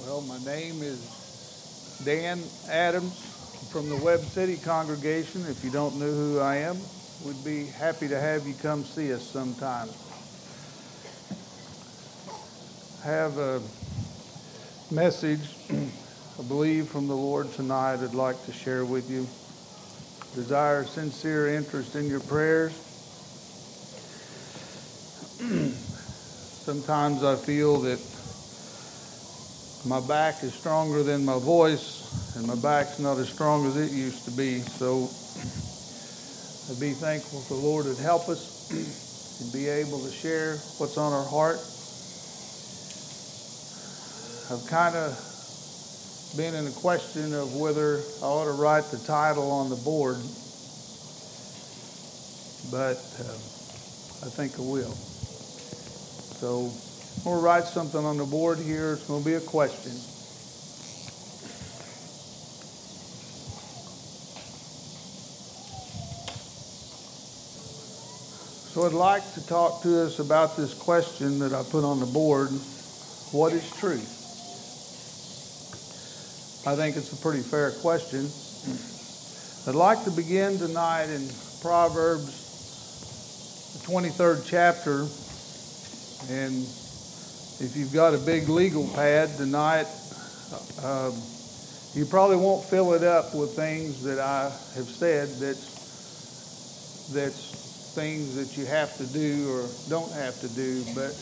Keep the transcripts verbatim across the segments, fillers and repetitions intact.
Well, my name is Dan Adams from the Webb City congregation. If you don't know who I am, we'd be happy to have you come see us sometime. I have a message, I believe, from the Lord tonight I'd like to share with you. Desire sincere interest in your prayers. Sometimes I feel that my back is stronger than my voice, and my back's not as strong as it used to be. So I'd be thankful if the Lord would help us and be able to share what's on our heart. I've kind of been in a question of whether I ought to write the title on the board, but uh, I think I will. So I'm going to write something on the board here. It's going to be a question. So I'd like to talk to us about this question that I put on the board. What is truth? I think it's a pretty fair question. I'd like to begin tonight in Proverbs, the twenty-third chapter. And if you've got a big legal pad tonight, uh, you probably won't fill it up with things that I have said that's, that's things that you have to do or don't have to do. But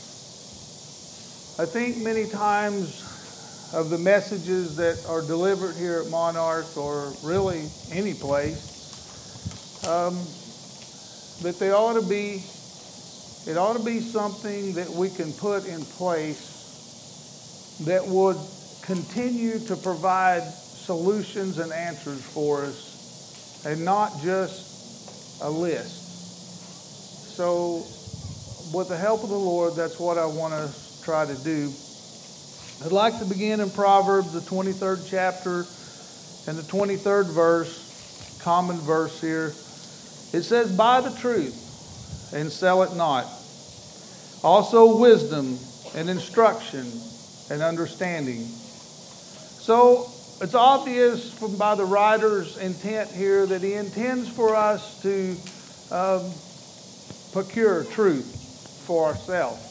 I think many times of the messages that are delivered here at Monarch, or really any place, um, that they ought to be It ought to be something that we can put in place that would continue to provide solutions and answers for us, and not just a list. So with the help of the Lord, that's what I want to try to do. I'd like to begin in Proverbs, the twenty-third chapter and the twenty-third verse, common verse here. It says, "Buy the truth and sell it not. Also wisdom and instruction and understanding." So it's obvious from by the writer's intent here that he intends for us to um, procure truth for ourselves.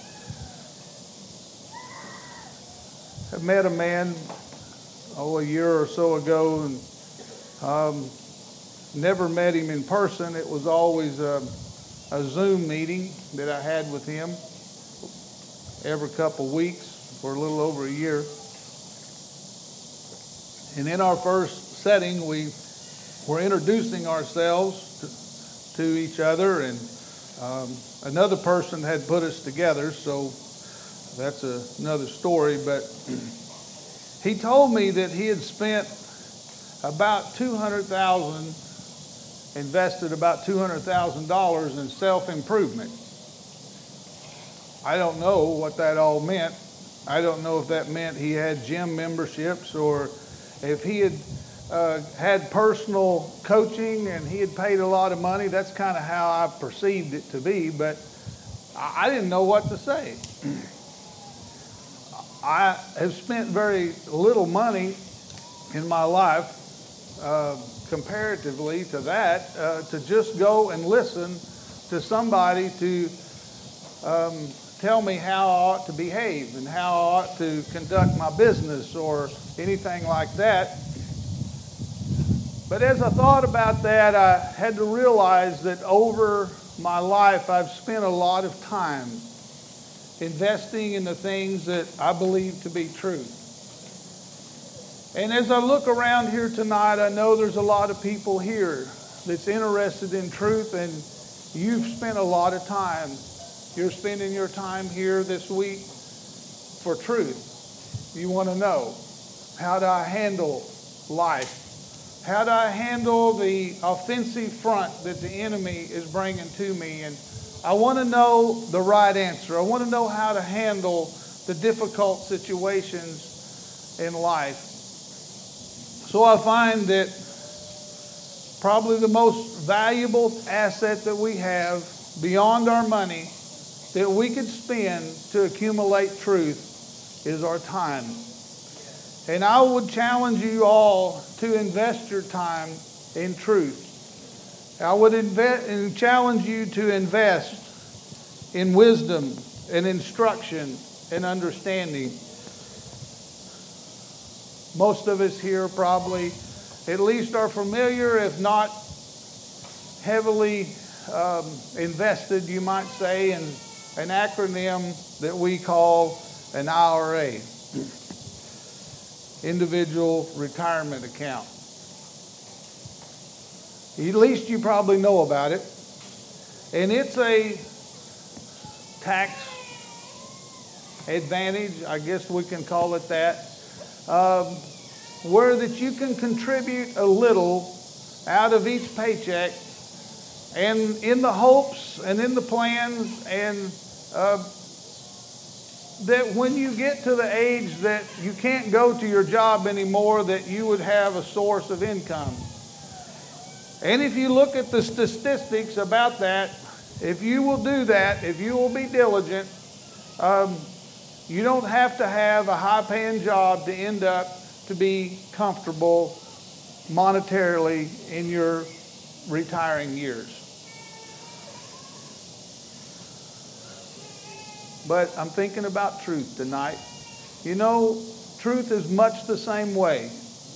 I met a man oh a year or so ago, and um, never met him in person. It was always a a Zoom meeting that I had with him every couple of weeks for a little over a year. And in our first setting, we were introducing ourselves to, to each other, and um, another person had put us together, so that's a, another story. But he told me that he had spent about two hundred thousand dollars invested about two hundred thousand dollars in self-improvement. I don't know what that all meant. I don't know if that meant he had gym memberships, or if he had uh, had personal coaching and he had paid a lot of money. That's kind of how I perceived it to be, but I didn't know what to say. I have spent very little money in my life, uh, comparatively to that, uh, to just go and listen to somebody to um, tell me how I ought to behave and how I ought to conduct my business or anything like that. But as I thought about that, I had to realize that over my life I've spent a lot of time investing in the things that I believe to be true. And as I look around here tonight, I know there's a lot of people here that's interested in truth, and you've spent a lot of time. You're spending your time here this week for truth. You want to know, how do I handle life? How do I handle the offensive front that the enemy is bringing to me? And I want to know the right answer. I want to know how to handle the difficult situations in life. So I find that probably the most valuable asset that we have beyond our money that we could spend to accumulate truth is our time. And I would challenge you all to invest your time in truth. I would invest and challenge you to invest in wisdom and instruction and understanding. Most of us here probably at least are familiar, if not heavily um, invested, you might say, in an acronym that we call an I R A, Individual Retirement Account. At least you probably know about it. And it's a tax advantage, I guess we can call it that, um, where that you can contribute a little out of each paycheck, and in the hopes and in the plans and uh, that when you get to the age that you can't go to your job anymore, that you would have a source of income. And if you look at the statistics about that, if you will do that, if you will be diligent, um, you don't have to have a high-paying job to end up to be comfortable monetarily in your retiring years. But I'm thinking about truth tonight. You know, truth is much the same way.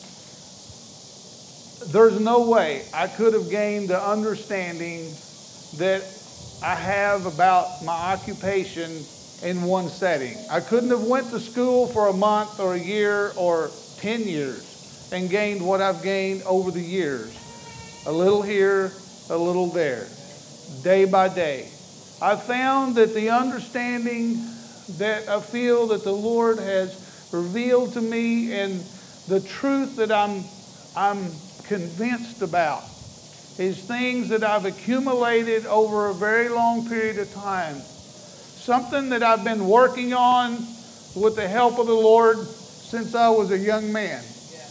There's no way I could have gained the understanding that I have about my occupation in one setting. I couldn't have went to school for a month or a year or ten years and gained what I've gained over the years. A little here, a little there, day by day. I found that the understanding that I feel that the Lord has revealed to me, and the truth that I'm, I'm convinced about, is things that I've accumulated over a very long period of time. Something that I've been working on with the help of the Lord since I was a young man.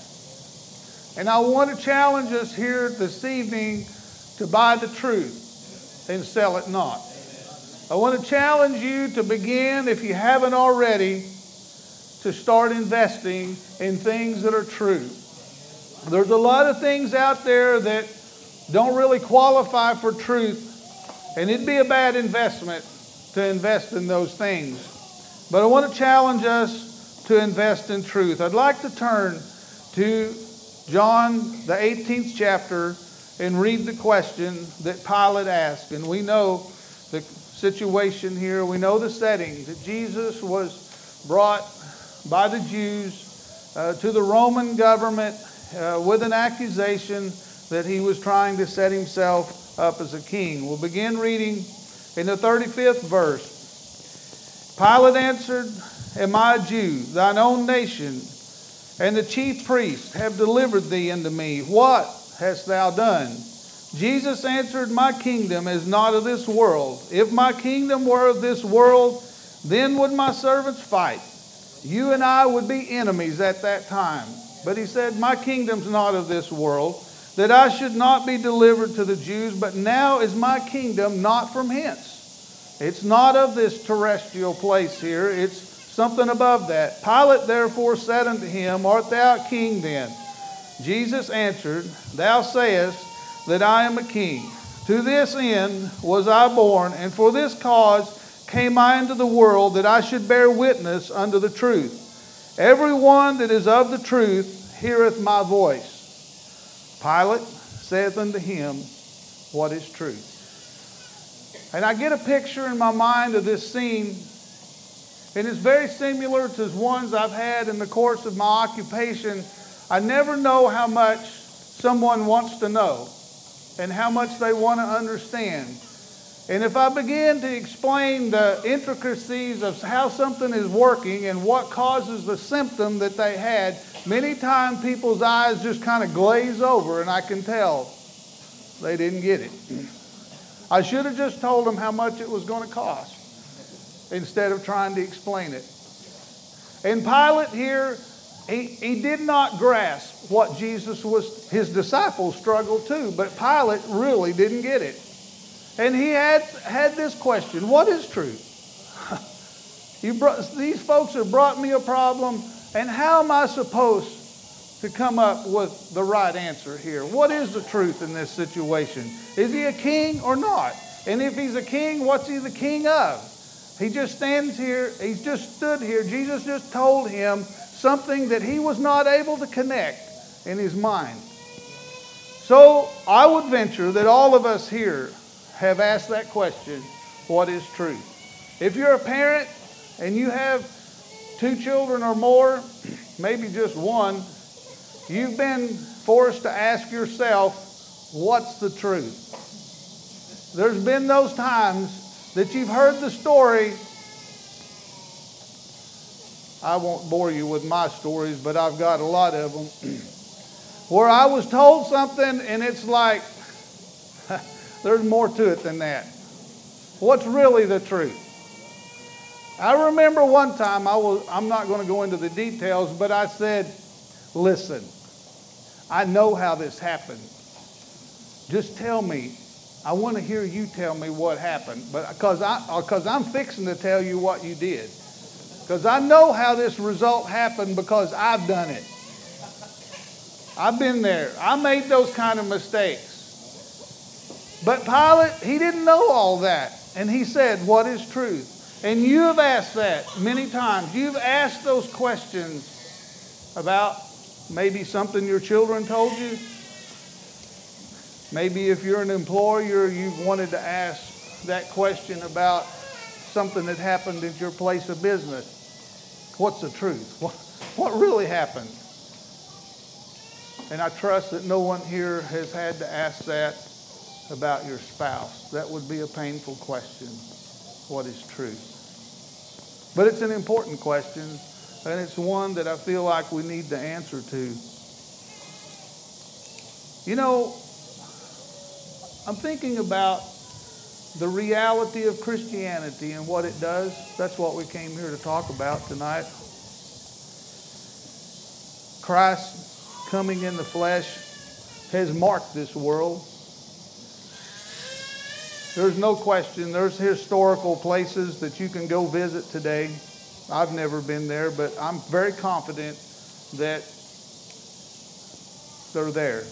And I want to challenge us here this evening to buy the truth and sell it not. I want to challenge you to begin, if you haven't already, to start investing in things that are true. There's a lot of things out there that don't really qualify for truth, and it'd be a bad investment to invest in those things. But I want to challenge us to invest in truth. I'd like to turn to John, the eighteenth chapter, and read the question that Pilate asked. And we know the situation here. We know the setting, that Jesus was brought by the Jews uh, to the Roman government uh, with an accusation that he was trying to set himself up as a king. We'll begin reading in the thirty-fifth verse. Pilate answered, Am I a Jew, thine own nation, and the chief priests have delivered thee unto me? What hast thou done? Jesus answered, My kingdom is not of this world. If my kingdom were of this world, then would my servants fight. You and I would be enemies at that time. But he said, My kingdom's not of this world, that I should not be delivered to the Jews, but now is my kingdom not from hence. It's not of this terrestrial place here. It's something above that. Pilate therefore said unto him, Art thou king then? Jesus answered, Thou sayest that I am a king. To this end was I born, and for this cause came I into the world, that I should bear witness unto the truth. Every one that is of the truth heareth my voice. Pilate saith unto him, What is truth? And I get a picture in my mind of this scene, and it's very similar to ones I've had in the course of my occupation. I never know how much someone wants to know and how much they want to understand. And if I begin to explain the intricacies of how something is working and what causes the symptom that they had, many times people's eyes just kind of glaze over, and I can tell they didn't get it. I should have just told them how much it was going to cost instead of trying to explain it. And Pilate here, he, he did not grasp what Jesus was. His disciples struggled too, but Pilate really didn't get it. And he had had this question, what is truth? You brought, these folks have brought me a problem. And how am I supposed to come up with the right answer here? What is the truth in this situation? Is he a king or not? And if he's a king, what's he the king of? He just stands here, he's just stood here. Jesus just told him something that he was not able to connect in his mind. So I would venture that all of us here have asked that question, what is truth? If you're a parent and you have two children or more, maybe just one, you've been forced to ask yourself, what's the truth? There's been those times that you've heard the story. I won't bore you with my stories, but I've got a lot of them. Where I was told something and it's like, there's more to it than that. What's really the truth? I remember one time, I was, I'm not going to go into the details, but I said, listen, I know how this happened. Just tell me. I want to hear you tell me what happened, but because I, because I'm fixing to tell you what you did. Because I know how this result happened because I've done it. I've been there. I made those kind of mistakes. But Pilate, he didn't know all that. And he said, what is truth? And you have asked that many times. You've asked those questions about maybe something your children told you. Maybe if you're an employer, you've wanted to ask that question about something that happened at your place of business. What's the truth? What, what really happened? And I trust that no one here has had to ask that about your spouse. That would be a painful question. What is truth? But it's an important question, and it's one that I feel like we need the answer to. You know, I'm thinking about the reality of Christianity and what it does. That's what we came here to talk about tonight. Christ coming in the flesh has marked this world. There's no question. There's historical places that you can go visit today. I've never been there, but I'm very confident that they're there.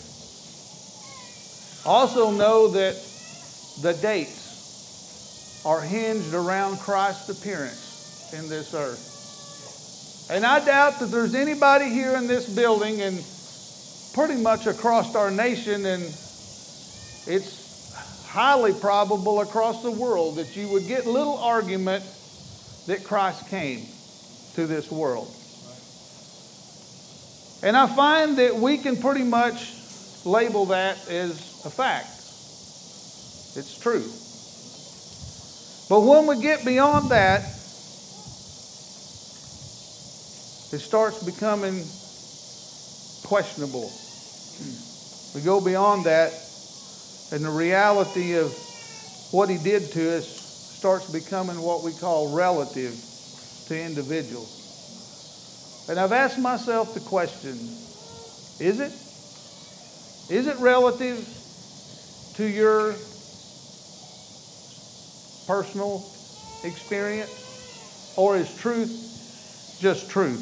Also know that the dates are hinged around Christ's appearance in this earth. And I doubt that there's anybody here in this building and pretty much across our nation, and it's highly probable across the world, that you would get little argument that Christ came to this world. And I find that we can pretty much label that as a fact. It's true. But when we get beyond that, it starts becoming questionable. We go beyond that, and the reality of what he did to us starts becoming what we call relative to individuals. And I've asked myself the question, is it? Is it relative to your personal experience? Or is truth just truth?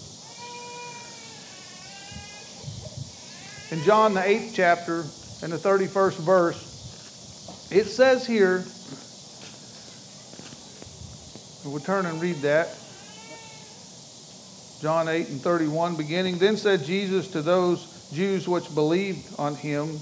In John, the eighth chapter, and the thirty-first verse, it says here, we'll turn and read that. John eight and thirty-one, beginning, then said Jesus to those Jews which believed on him,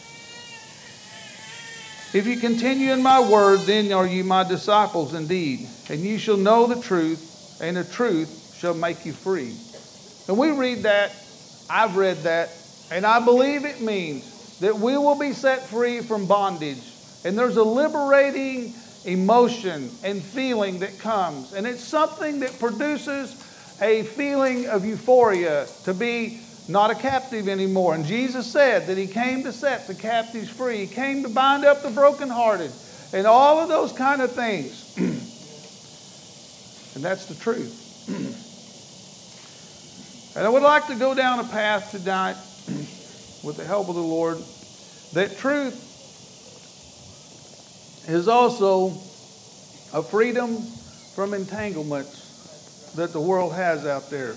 if you continue in my word, then are you my disciples indeed, and you shall know the truth, and the truth shall make you free. And we read that, I've read that, and I believe it means that we will be set free from bondage. And there's a liberating emotion and feeling that comes. And it's something that produces a feeling of euphoria, to be not a captive anymore. And Jesus said that he came to set the captives free. He came to bind up the brokenhearted and all of those kind of things. And that's the truth. And I would like to go down a path tonight with the help of the Lord, that truth is also a freedom from entanglements that the world has out there.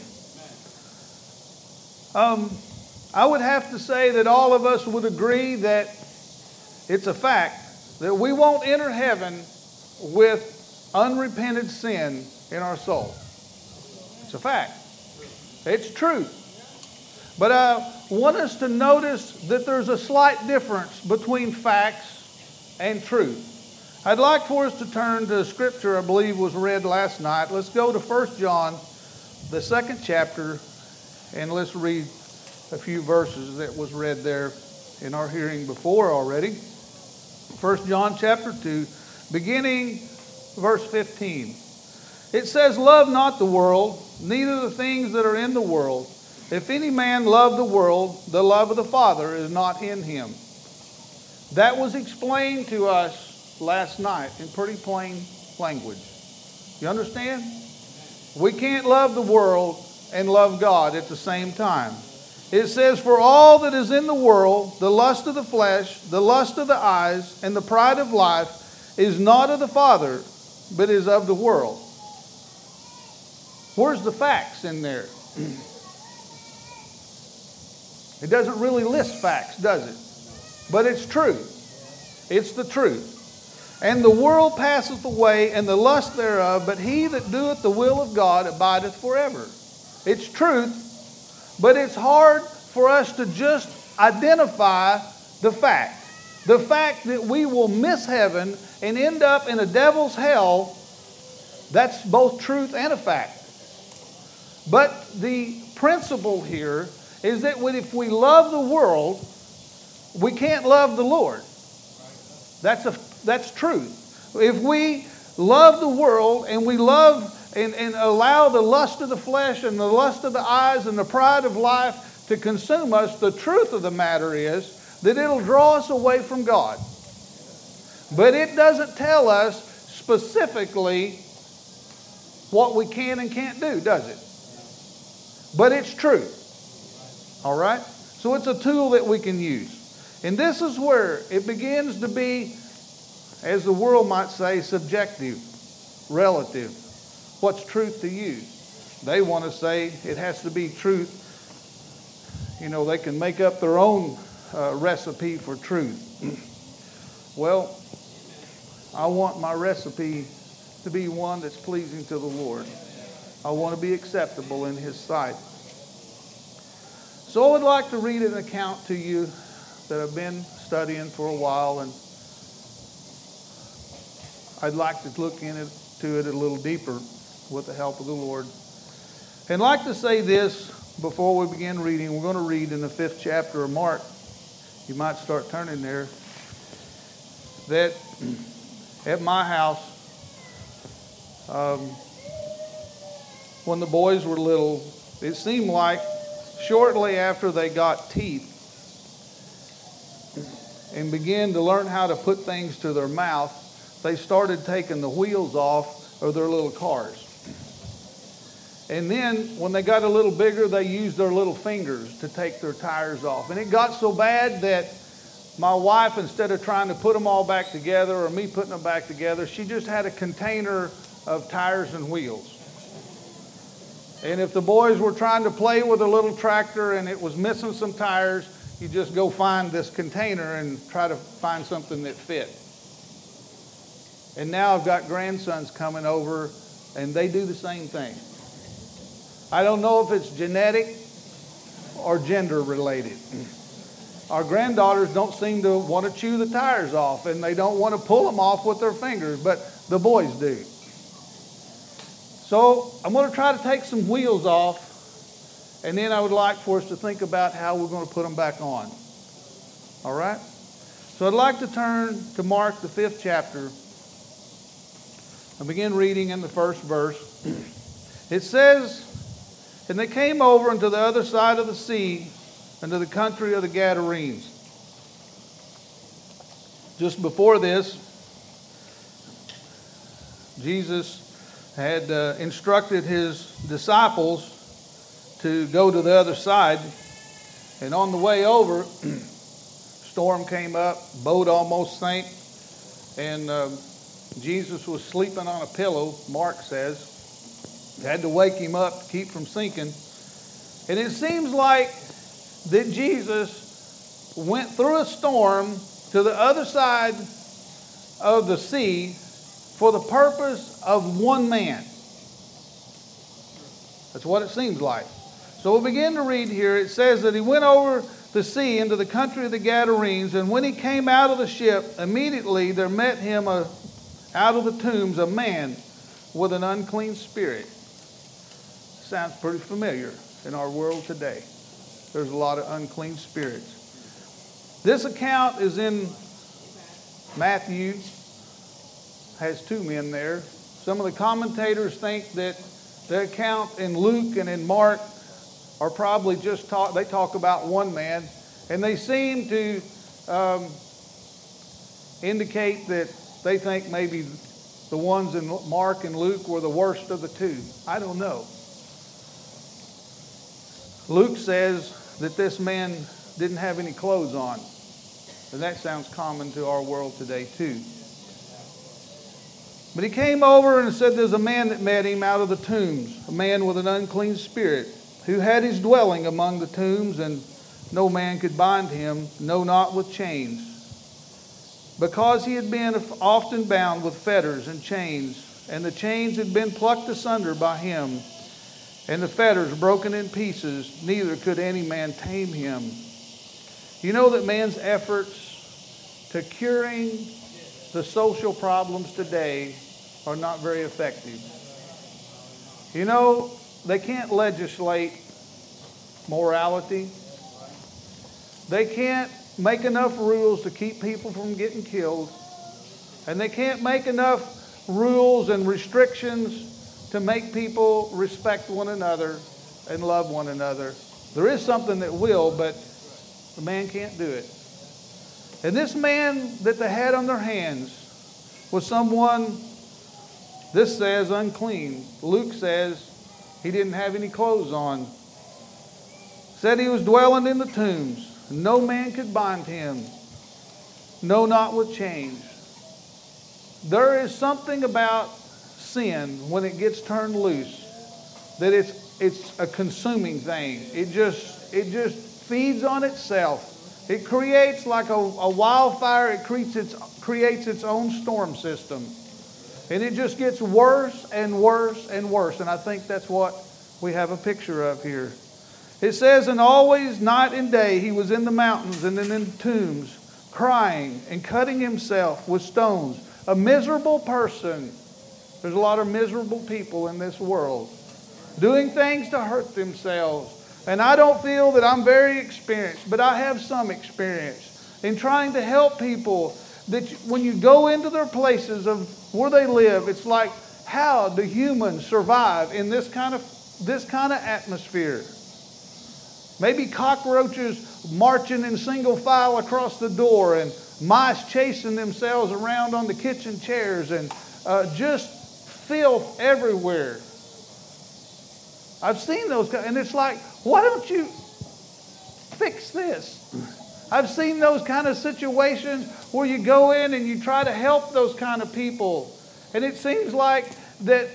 Um, I would have to say that all of us would agree that it's a fact that we won't enter heaven with unrepented sin in our soul. It's a fact. It's truth. But I want us to notice that there's a slight difference between facts and truth. I'd like for us to turn to scripture I believe was read last night. Let's go to First John, the second chapter, and let's read a few verses that was read there in our hearing before already. First John chapter two, beginning verse fifteen. It says, "Love not the world, neither the things that are in the world. If any man love the world, the love of the Father is not in him." That was explained to us last night in pretty plain language. You understand? We can't love the world and love God at the same time. It says, "For all that is in the world, the lust of the flesh, the lust of the eyes, and the pride of life, is not of the Father, but is of the world." Where's the facts in there? It doesn't really list facts, does it? But it's true. It's the truth. "And the world passeth away, and the lust thereof, but he that doeth the will of God abideth forever." It's truth, but it's hard for us to just identify the fact. The fact that we will miss heaven and end up in a devil's hell, that's both truth and a fact. But the principle here is that if we love the world, we can't love the Lord. That's a that's truth. If we love the world and we love and, and allow the lust of the flesh and the lust of the eyes and the pride of life to consume us, the truth of the matter is that it'll draw us away from God. But it doesn't tell us specifically what we can and can't do, does it? But it's true. All right? So it's a tool that we can use. And this is where it begins to be, as the world might say, subjective, relative. What's truth to you? They want to say it has to be truth. You know, they can make up their own uh, recipe for truth. Well, I want my recipe to be one that's pleasing to the Lord. I want to be acceptable in His sight. So I would like to read an account to you that I've been studying for a while, and I'd like to look into it a little deeper with the help of the Lord. And I'd like to say this before we begin reading. We're going to read in the fifth chapter of Mark. You might start turning there. That at my house, um, when the boys were little, it seemed like shortly after they got teeth and began to learn how to put things to their mouth, they started taking the wheels off of their little cars. And then when they got a little bigger, they used their little fingers to take their tires off. And it got so bad that my wife, instead of trying to put them all back together or me putting them back together, she just had a container of tires and wheels. And if the boys were trying to play with a little tractor and it was missing some tires, you just go find this container and try to find something that fit. And now I've got grandsons coming over and they do the same thing. I don't know if it's genetic or gender related. Our granddaughters don't seem to want to chew the tires off, and they don't want to pull them off with their fingers, but the boys do. So I'm going to try to take some wheels off, and then I would like for us to think about how we're going to put them back on. All right? So I'd like to turn to Mark, the fifth chapter, and begin reading in the first verse. It says, "And they came over unto the other side of the sea, into the country of the Gadarenes." Just before this, Jesus had uh, instructed His disciples to go to the other side. And on the way over, storm came up, boat almost sank, and uh, Jesus was sleeping on a pillow, Mark says. They had to wake him up to keep from sinking. And it seems like that Jesus went through a storm to the other side of the sea for the purpose of one man. That's what it seems like. So we'll begin to read here. It says that he went over the sea into the country of the Gadarenes, and when he came out of the ship, immediately there met him a, out of the tombs a man with an unclean spirit. Sounds pretty familiar in our world today. There's a lot of unclean spirits. This account is in Matthew, has two men there. Some of the commentators think that the account in Luke and in Mark are probably just talk, they talk about one man, and they seem to um, indicate that they think maybe the ones in Mark and Luke were the worst of the two. I don't know. Luke says that this man didn't have any clothes on, and that sounds common to our world today too. But he came over and said there's a man that met him out of the tombs, a man with an unclean spirit, who had his dwelling among the tombs, and no man could bind him, no, not with chains, because he had been often bound with fetters and chains, and the chains had been plucked asunder by him, and the fetters broken in pieces, neither could any man tame him. You know that man's efforts to curing the social problems today are not very effective. You know, they can't legislate morality. They can't make enough rules to keep people from getting killed. And they can't make enough rules and restrictions to make people respect one another and love one another. There is something that will, but the man can't do it. And this man that they had on their hands was someone, this says unclean. Luke says he didn't have any clothes on. Said he was dwelling in the tombs. No man could bind him. No, not with chains. There is something about sin when it gets turned loose that it's it's a consuming thing. It just it just feeds on itself. It creates like a, a wildfire. It creates its creates its own storm system. And it just gets worse and worse and worse. And I think that's what we have a picture of here. It says, and always night and day he was in the mountains and in the tombs, crying and cutting himself with stones. A miserable person. There's a lot of miserable people in this world doing things to hurt themselves. And I don't feel that I'm very experienced, but I have some experience in trying to help people that when you go into their places of where they live, it's like, how do humans survive in this kind of this kind of atmosphere? Maybe cockroaches marching in single file across the door, and mice chasing themselves around on the kitchen chairs, and uh, just filth everywhere. I've seen those, and it's like, why don't you fix this? I've seen those kind of situations where you go in and you try to help those kind of people. And it seems like that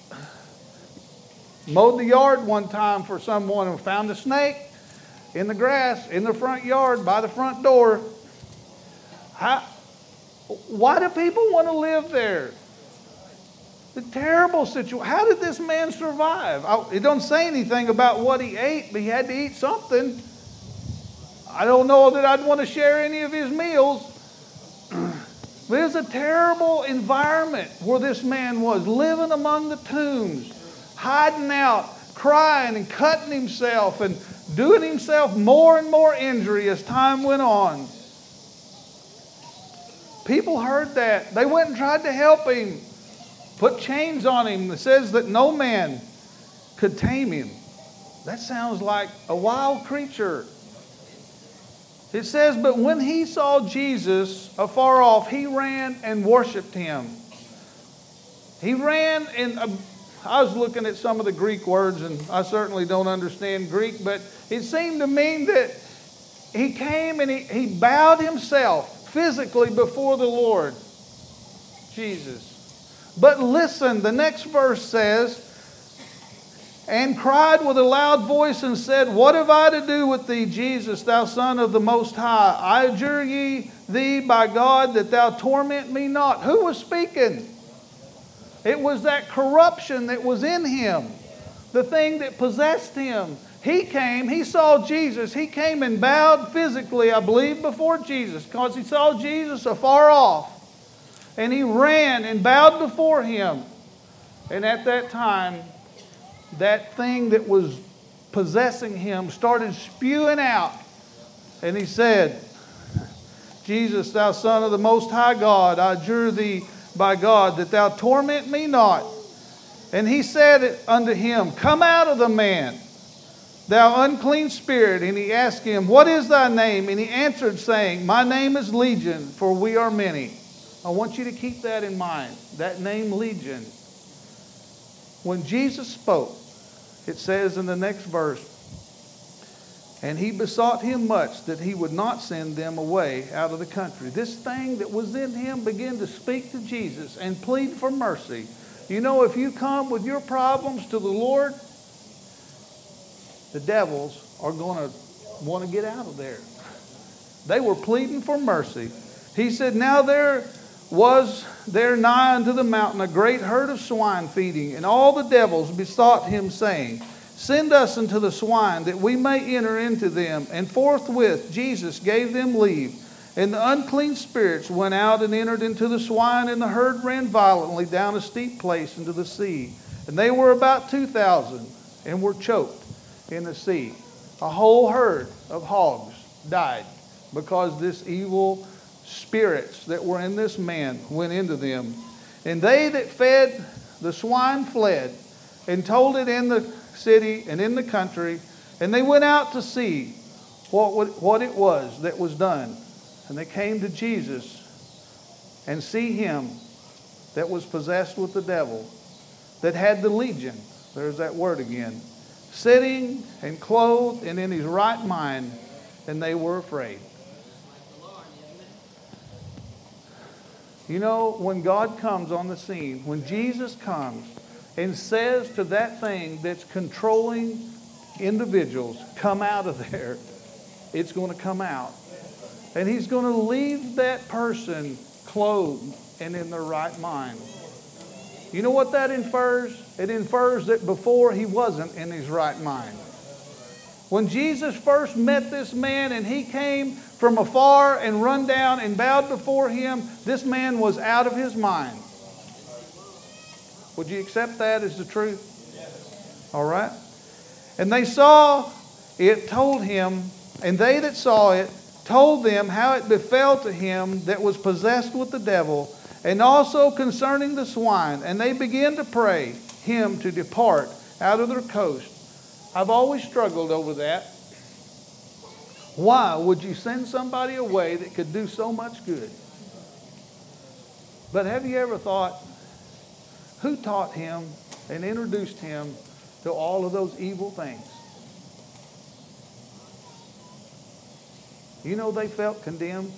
mowed the yard one time for someone and found a snake in the grass in the front yard by the front door. How, why do people want to live there? The terrible situation. How did this man survive? I, it don't say anything about what he ate, but he had to eat something. I don't know that I'd want to share any of his meals. But it's a terrible environment where this man was, living among the tombs, hiding out, crying and cutting himself and doing himself more and more injury as time went on. People heard that. They went and tried to help him, put chains on him. It says that no man could tame him. That sounds like a wild creature. It says, but when he saw Jesus afar off, he ran and worshiped him. He ran, and uh, I was looking at some of the Greek words, and I certainly don't understand Greek, but it seemed to mean that he came and he, he bowed himself physically before the Lord Jesus. But listen, the next verse says, and cried with a loud voice and said, What have I to do with thee, Jesus, thou Son of the Most High? I adjure ye thee by God that thou torment me not. Who was speaking? It was that corruption that was in him, the thing that possessed him. He came, he saw Jesus. He came and bowed physically, I believe, before Jesus, because he saw Jesus afar off. And he ran and bowed before him. And at that time, that thing that was possessing him started spewing out. And he said, Jesus, thou Son of the Most High God, I adjure thee by God that thou torment me not. And he said unto him, Come out of the man, thou unclean spirit. And he asked him, What is thy name? And he answered, saying, My name is Legion, for we are many. I want you to keep that in mind, that name Legion. When Jesus spoke, it says in the next verse, and he besought him much that he would not send them away out of the country. This thing that was in him began to speak to Jesus and plead for mercy. You know, if you come with your problems to the Lord, the devils are going to want to get out of there. They were pleading for mercy. He said, Now there was there nigh unto the mountain a great herd of swine feeding, and all the devils besought him, saying, Send us unto the swine, that we may enter into them. And forthwith Jesus gave them leave. And the unclean spirits went out and entered into the swine, and the herd ran violently down a steep place into the sea. And they were about two thousand, and were choked in the sea. A whole herd of hogs died, because this evil spirits that were in this man went into them. And they that fed the swine fled, and told it in the city and in the country. And they went out to see what, what it was that was done. And they came to Jesus and see him that was possessed with the devil, that had the legion, there's that word again, sitting and clothed and in his right mind, and they were afraid. You know, when God comes on the scene, when Jesus comes and says to that thing that's controlling individuals, come out of there, it's going to come out. And he's going to leave that person clothed and in their right mind. You know what that infers? It infers that before he wasn't in his right mind. When Jesus first met this man and he came from afar and run down and bowed before him, this man was out of his mind. Would you accept that as the truth? Yes. All right. And they saw it, told him, and they that saw it told them how it befell to him that was possessed with the devil, and also concerning the swine. And they began to pray him to depart out of their coast. I've always struggled over that. Why would you send somebody away that could do so much good? But have you ever thought, who taught him and introduced him to all of those evil things? You know they felt condemned.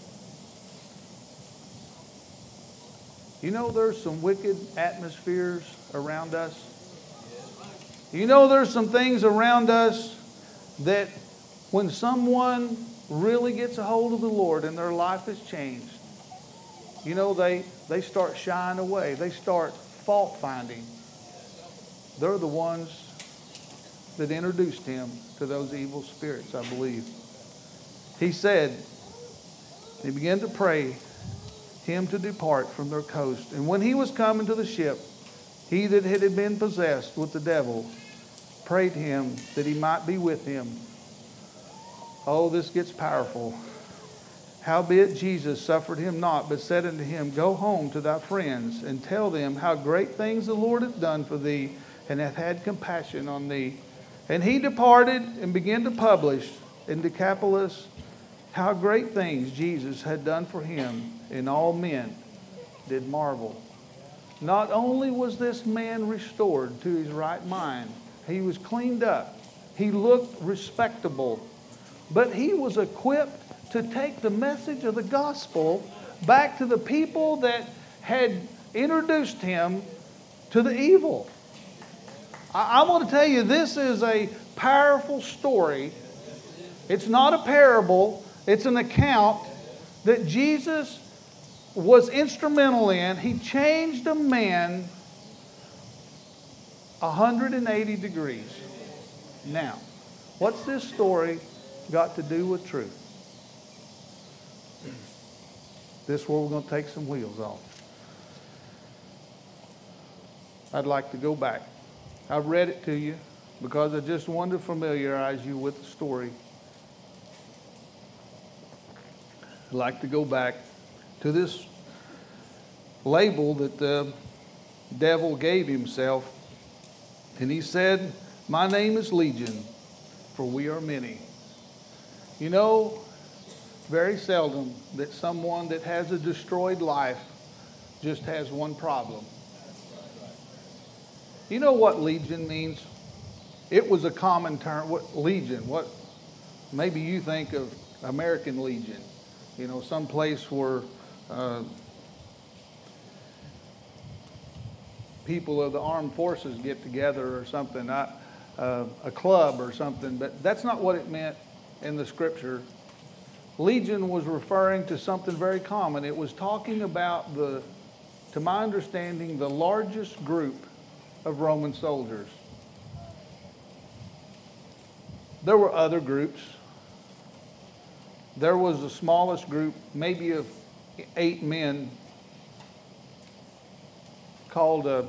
You know there's some wicked atmospheres around us. You know there's some things around us that when someone really gets a hold of the Lord and their life is changed, you know, they, they start shying away. They start fault finding. They're the ones that introduced him to those evil spirits, I believe. He said, he began to pray him to depart from their coast. And when he was come into the ship, he that had been possessed with the devil prayed him that he might be with him. Oh, this gets powerful. Howbeit Jesus suffered him not, but said unto him, Go home to thy friends, and tell them how great things the Lord hath done for thee, and hath had compassion on thee. And he departed and began to publish in Decapolis how great things Jesus had done for him, and all men did marvel. Not only was this man restored to his right mind, he was cleaned up, he looked respectable, but he was equipped to take the message of the gospel back to the people that had introduced him to the evil. I, I want to tell you, this is a powerful story. It's not a parable. It's an account that Jesus was instrumental in. He changed a man one hundred eighty degrees. Now, what's this story got to do with truth? This is where we're going to take some wheels off. I'd like to go back. I've read it to you because I just wanted to familiarize you with the story. I'd like to go back to this label that the devil gave himself. And he said, "My name is Legion, for we are many." You know, very seldom that someone that has a destroyed life just has one problem. You know what legion means? It was a common term. What legion? What? Maybe you think of American Legion. You know, some place where uh, people of the armed forces get together or something, not uh, a club or something. But that's not what it meant in the scripture. Legion was referring to something very common. It was talking about the, to my understanding, the largest group of Roman soldiers. There were other groups. There was the smallest group, maybe of eight men, called a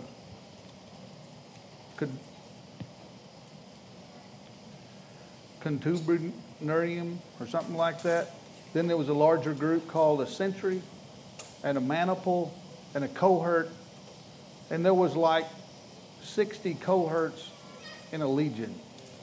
contubernarium or something like that. Then there was a larger group called a century and a maniple and a cohort. And there was like sixty cohorts in a legion.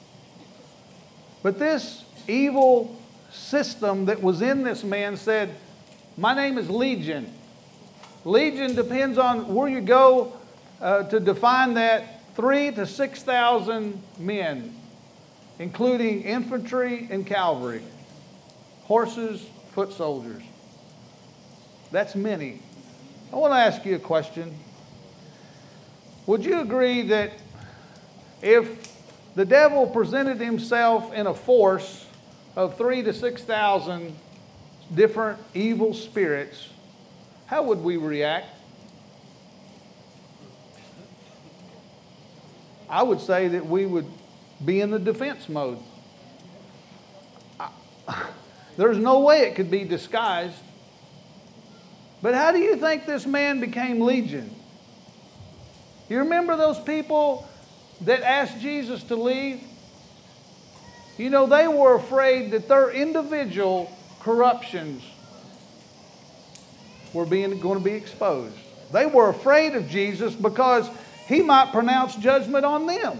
But this evil system that was in this man said, "My name is Legion." Legion depends on where you go uh, to define that. Three to six thousand men, including infantry and cavalry, horses, foot soldiers. That's many. I want to ask you a question. Would you agree that if the devil presented himself in a force of three to six thousand different evil spirits, how would we react? I would say that we would be in the defense mode. I, there's no way it could be disguised. But how do you think this man became Legion? You remember those people that asked Jesus to leave? You know, they were afraid that their individual corruptions were being, going to be exposed. They were afraid of Jesus because he might pronounce judgment on them.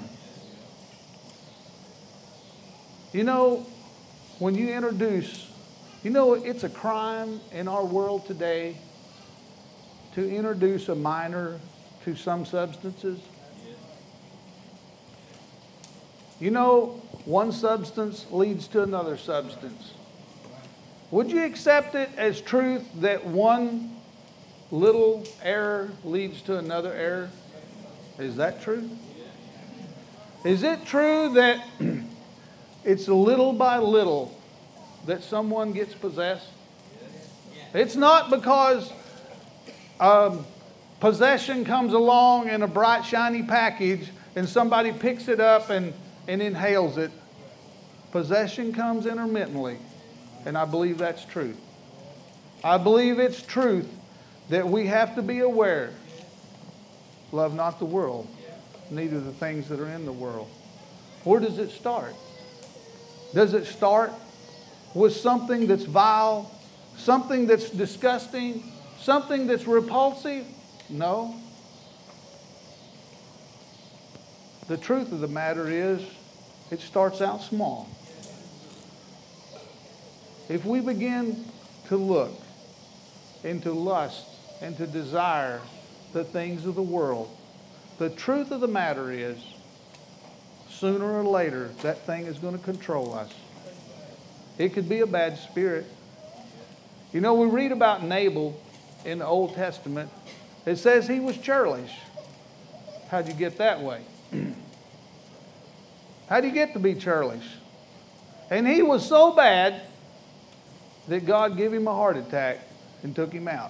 You know, when you introduce, you know, it's a crime in our world today to introduce a minor to some substances. You know, one substance leads to another substance. Would you accept it as truth that one little error leads to another error? Is that true? Is it true that it's little by little that someone gets possessed? It's not because um, possession comes along in a bright, shiny package and somebody picks it up and, and inhales it. Possession comes intermittently, and I believe that's truth. I believe it's truth that we have to be aware. Love not the world, neither the things that are in the world. Where does it start? Does it start with something that's vile, something that's disgusting, something that's repulsive? No. The truth of the matter is, it starts out small. If we begin to look into lust and to desire the things of the world, the truth of the matter is, sooner or later, that thing is going to control us. It could be a bad spirit. You know, we read about Nabal in the Old Testament. It says he was churlish. How'd you get that way? How do you get to be churlish? And he was so bad that God gave him a heart attack and took him out.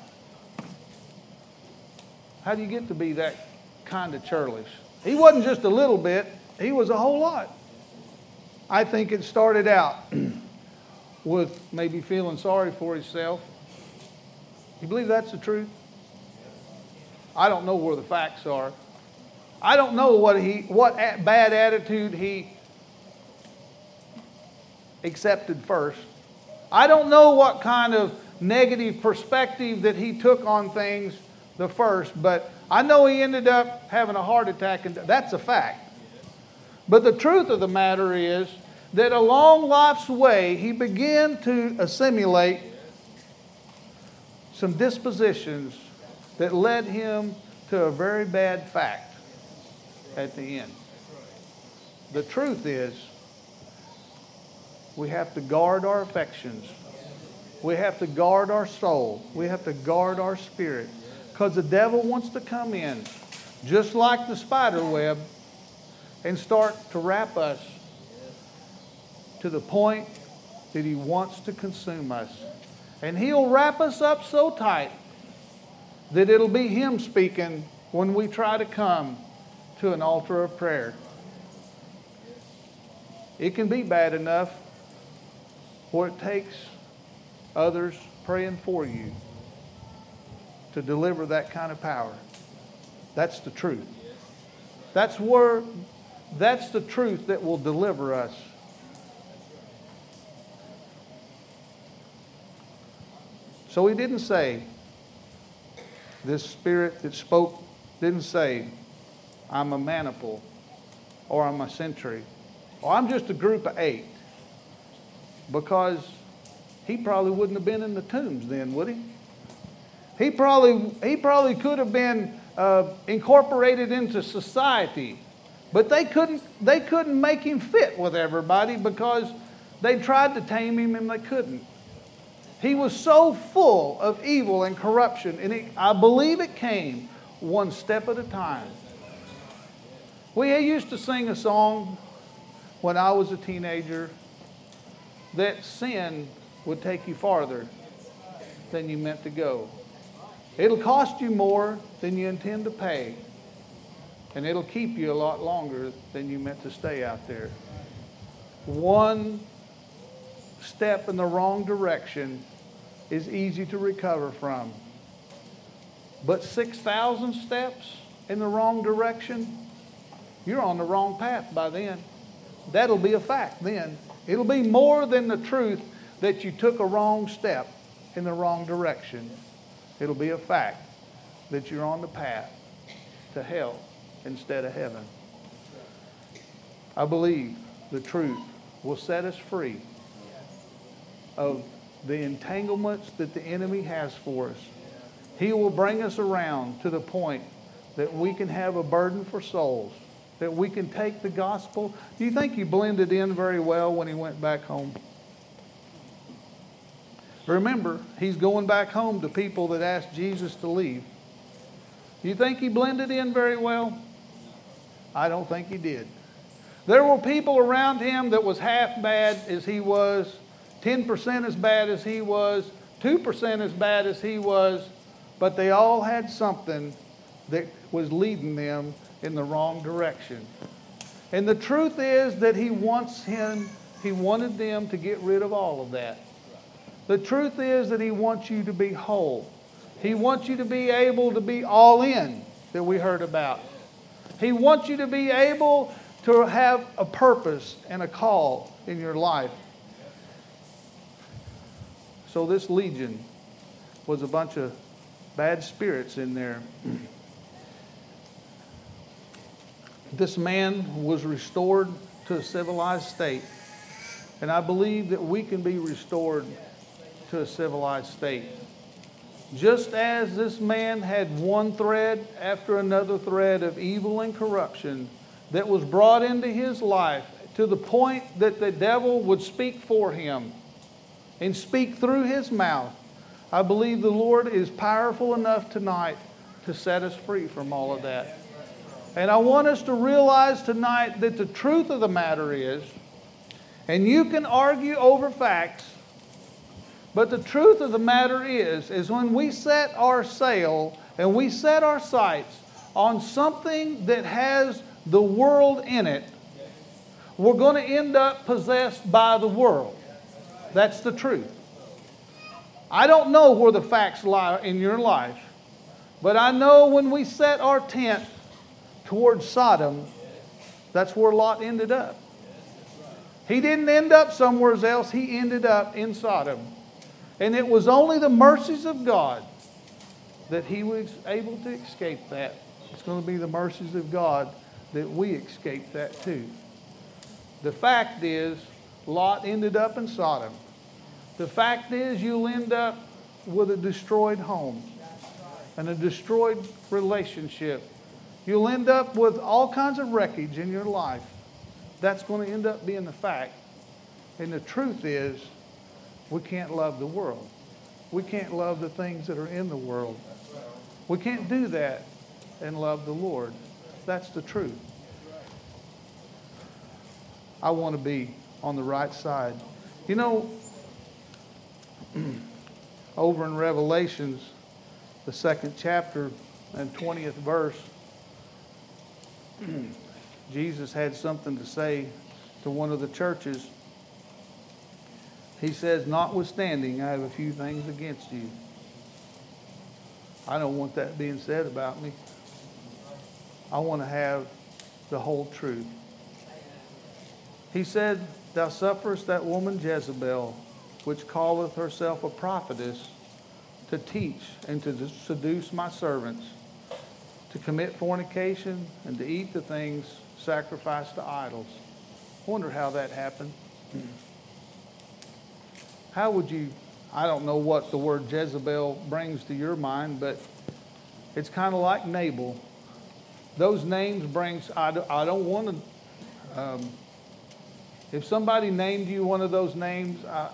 How do you get to be that kind of churlish? He wasn't just a little bit, he was a whole lot. I think it started out with maybe feeling sorry for himself. You believe that's the truth? I don't know where the facts are. I don't know what he, what bad attitude he accepted first. I don't know what kind of negative perspective that he took on things the first, but I know he ended up having a heart attack, and that's a fact. But the truth of the matter is that along life's way, he began to assimilate some dispositions that led him to a very bad fact at the end. The truth is, we have to guard our affections. We have to guard our soul. We have to guard our spirit. Because the devil wants to come in, just like the spider web, and start to wrap us to the point that he wants to consume us. And he'll wrap us up so tight that it'll be him speaking when we try to come to an altar of prayer. It can be bad enough where it takes others praying for you to deliver that kind of power. That's the truth. That's where, that's the truth that will deliver us. So he didn't say, this spirit that spoke didn't say, I'm a maniple, or I'm a century, or I'm just a group of eight. Because he probably wouldn't have been in the tombs then, would he? He probably, he probably could have been uh, incorporated into society. But they couldn't, they couldn't make him fit with everybody because they tried to tame him and they couldn't. He was so full of evil and corruption, and it, I believe it came one step at a time. We used to sing a song when I was a teenager that sin would take you farther than you meant to go. It'll cost you more than you intend to pay, and it'll keep you a lot longer than you meant to stay out there. One step in the wrong direction is easy to recover from. But six thousand steps in the wrong direction, you're on the wrong path by then. That'll be a fact then. It'll be more than the truth that you took a wrong step in the wrong direction. It'll be a fact that you're on the path to hell instead of heaven. I believe the truth will set us free of the entanglements that the enemy has for us. He will bring us around to the point that we can have a burden for souls, that we can take the gospel. Do you think he blended in very well when he went back home? Remember, he's going back home to people that asked Jesus to leave. Do you think he blended in very well? I don't think he did. There were people around him that was half bad as he was, ten percent as bad as he was, two percent as bad as he was, but they all had something that was leading them in the wrong direction. And the truth is that he wants him, he wanted them to get rid of all of that. The truth is that he wants you to be whole. He wants you to be able to be all in that we heard about. He wants you to be able to have a purpose and a call in your life. So this legion was a bunch of bad spirits in there. This man was restored to a civilized state. And I believe that we can be restored to a civilized state. Just as this man had one thread after another thread of evil and corruption that was brought into his life to the point that the devil would speak for him and speak through his mouth, I believe the Lord is powerful enough tonight to set us free from all of that. And I want us to realize tonight that the truth of the matter is, and you can argue over facts, but the truth of the matter is, is when we set our sail and we set our sights on something that has the world in it, we're going to end up possessed by the world. That's the truth. I don't know where the facts lie in your life, but I know when we set our tent towards Sodom, that's where Lot ended up. He didn't end up somewhere else. He ended up in Sodom. And it was only the mercies of God that he was able to escape that. It's going to be the mercies of God that we escape that too. The fact is, Lot ended up in Sodom. The fact is, you'll end up with a destroyed home and a destroyed relationship. You'll end up with all kinds of wreckage in your life. That's going to end up being the fact. And the truth is, we can't love the world. We can't love the things that are in the world. We can't do that and love the Lord. That's the truth. I want to be on the right side. You know, over in Revelations, the second chapter and twentieth verse, Jesus had something to say to one of the churches. He says, notwithstanding, I have a few things against you. I don't want that being said about me. I want to have the whole truth. He said, thou sufferest that woman Jezebel, which calleth herself a prophetess, to teach and to seduce my servants, to commit fornication and to eat the things sacrificed to idols. I wonder how that happened. How would you, I don't know what the word Jezebel brings to your mind, but it's kind of like Nabal. Those names brings, I don't, I don't want to, um, if somebody named you one of those names, I,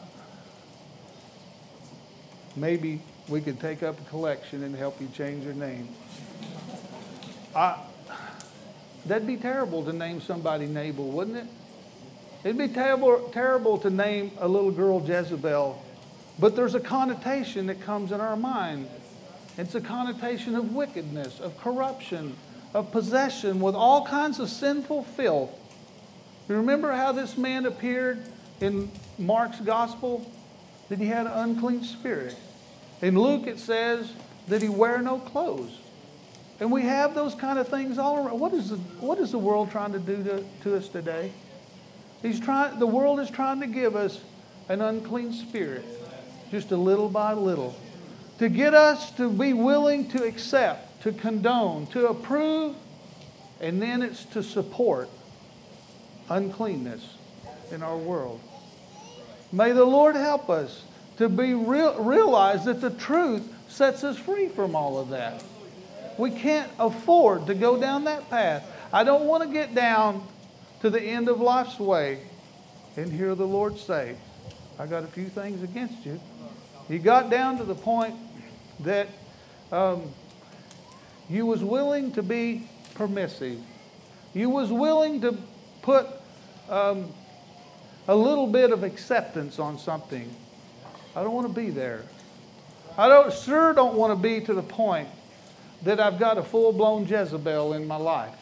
maybe we could take up a collection and help you change your name. I, that'd be terrible to name somebody Nabal, wouldn't it? It'd be terrible, terrible to name a little girl Jezebel. But there's a connotation that comes in our mind. It's a connotation of wickedness, of corruption, of possession with all kinds of sinful filth. You remember how this man appeared in Mark's gospel? That he had an unclean spirit. In Luke it says that he wear no clothes. And we have those kind of things all around. What is the, what is the world trying to do to, to us today? He's trying, the world is trying to give us an unclean spirit, just a little by little, to get us to be willing to accept, to condone, to approve, and then it's to support uncleanness in our world. May the Lord help us to be real, realize that the truth sets us free from all of that. We can't afford to go down that path. I don't want to get down to the end of life's way and hear the Lord say, I got a few things against you. He got down to the point that um, you was willing to be permissive. You was willing to put um, a little bit of acceptance on something. I don't want to be there. I don't sure don't want to be to the point that I've got a full-blown Jezebel in my life.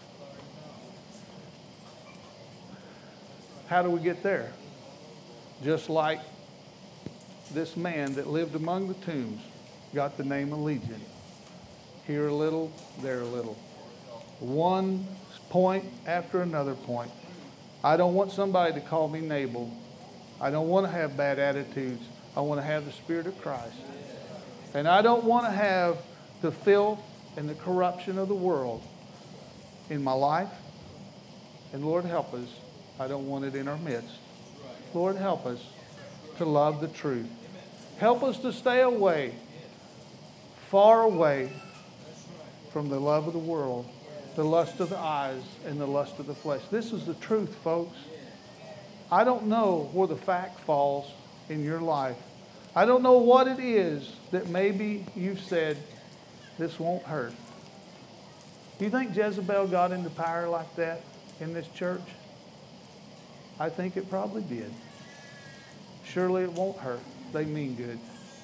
How do we get there? Just like this man that lived among the tombs got the name of Legion. Here a little, there a little. One point after another point. I don't want somebody to call me Nabal. I don't want to have bad attitudes. I want to have the Spirit of Christ. And I don't want to have the filth and the corruption of the world in my life. And Lord, help us. I don't want it in our midst. Lord, help us to love the truth. Help us to stay away, far away from the love of the world, the lust of the eyes, and the lust of the flesh. This is the truth, folks. I don't know where the fact falls in your life. I don't know what it is that maybe you've said, this won't hurt. Do you think Jezebel got into power like that in this church? I think it probably did. Surely it won't hurt. They mean good.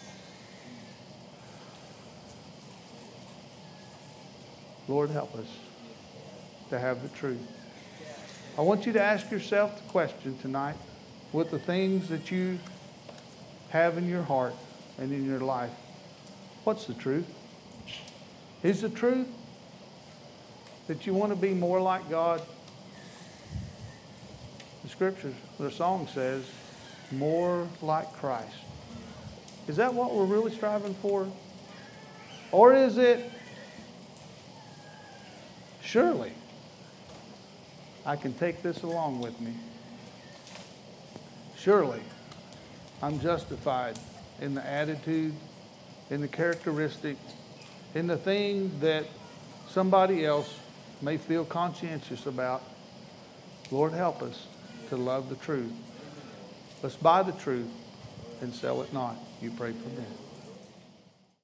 Lord, help us to have the truth. I want you to ask yourself the question tonight, with the things that you have in your heart and in your life. What's the truth? Is the truth that you want to be more like God? The scriptures, the song says, more like Christ. Is that what we're really striving for? Or is it, surely I can take this along with me. Surely I'm justified in the attitude, in the characteristic, in the thing that somebody else may feel conscientious about. Lord, help us to love the truth. Let's buy the truth and sell it not. You pray for me.